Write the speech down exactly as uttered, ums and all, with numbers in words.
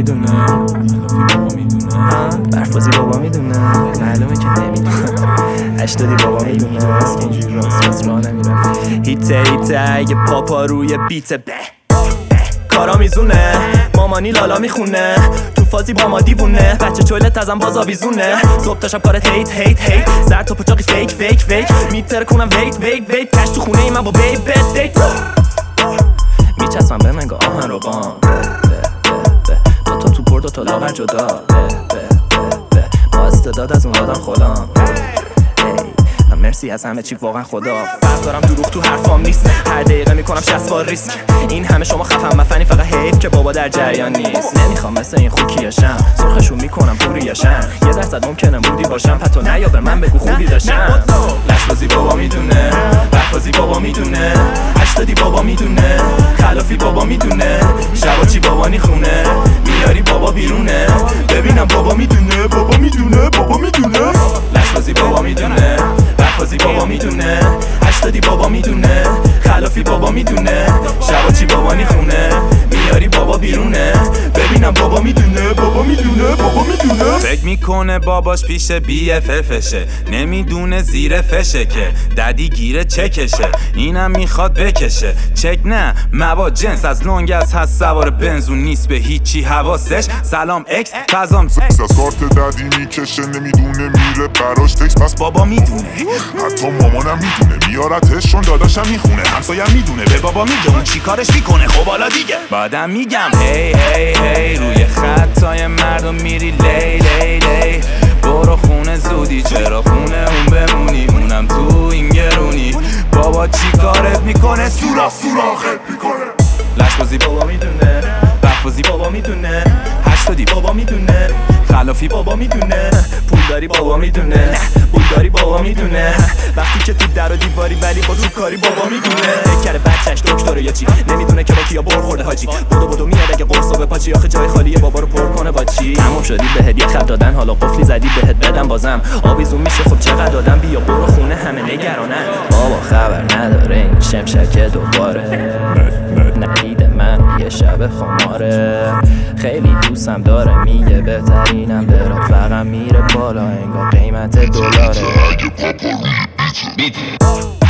میدونه، بابا میدونه، برفازی بابا میدونه، معلومه که نمیدونه، هشتادی بابا میدونه، از که اینجوری راست راست راه نمیره. هیته هیته اگه پاپا روی بیته به کارا میزونه، مامانی لالا میخونه، تو فازی با ما دیوونه، بچه چولت ازم باز آویزونه، صبح تا شب کارت هیت هیت هیت، سر تا پچاقی فیک فیک فیک، میتره کنم ویت ویت ویت، کش تو خونه ای من با بیت بیت دیت، میچسبم به منگاه آهن رو بام، دو تا تو پر دو تا لاغر جدا، با استعداد از اون آدم خودم. مرسی از همه چی واقعا خدا، فرق دارم دروغ تو حرفام نیست، هر دقیقه میکنم شصت بار ریسک، این همه شما خفن مفنی فقط حیف که بابا در جریان نیست، نمیخوام مثل این خوکیاشم، سرخشون میکنم پوریاشم، یه درصد ممکنه مودی باشم، پتو نیا به من بگو خوبی داشتم، لشبازی بابا میدونه، برفازی بابا میدونه، هشتادی بابا میدونه، خلافی بابا میدونه، شباچی بابا نیخونه، میاری بابا بیرونه، ببینم بابا میدونه بابا میدونه بابا میدونه، لشبازی بابا میدونه، برفازی بابا میدونه، هشتادی بابا میدونه، خلافی بابا میدونه، شباچی بابا نیخونه، میاری بابا بیرونه، ببینم بابا میدونه بابا میدونه بابا میدونه. فکر میکنه باباش پیش بی اف افشه، نمیدونه زیر فشه که ددی گیره چکشه، اینم میخواد بکشه چک نه مواد جنس، از لونگس هست سوار بنزون نیست به هیچی حواسش، سلام اکس فضام از کارت ددی میکشه، نمیدونه میره براش تکس، پس بابا میدونه، حتی مامانم میدونه، میارتش چون داداشم میخونه، همسایم میدونه به بابا میگه اون چی کارش میکنه، خب حالا دیگه بعدم میگم هی هی هی، روی خطای مردم میری لی لی لی، برو خونه زودی چرا خونه اون بمونی، اونم تو این گرونی، بابا چی کارت میکنه، سوراخ سوراخت میکنه، لشبازی بابا میدونه، برفازی بابا میدونه، هشتادی بابا میدونه، خلافی بابا میدونه، پولداری بابا میدونه، پولداری بابا میدونه، وقتی که تو در و دیواری ولی با تو کاری بابا میدونه، کره بچهش دکتره یا چی، نمیدونه که با کیا بر خورده حاجی، بدو بدو میاد اگه قرصو بپاچی، آخه جای خالیه بابا رو پر کنه با چی، تموم شدی بهت یه خط دادن، حالا قفلی زدی بهت بدم بازم، آویزون میشه خب چقدر دادم، بیا برو خونه همه نگرانن، بابا خبر نداره این شمشک دوباره، ندیده من یه شب خماره، خیلی دوستم داره میگه بهترینم به رفقم میره بالا، انگار قیمت دلاره.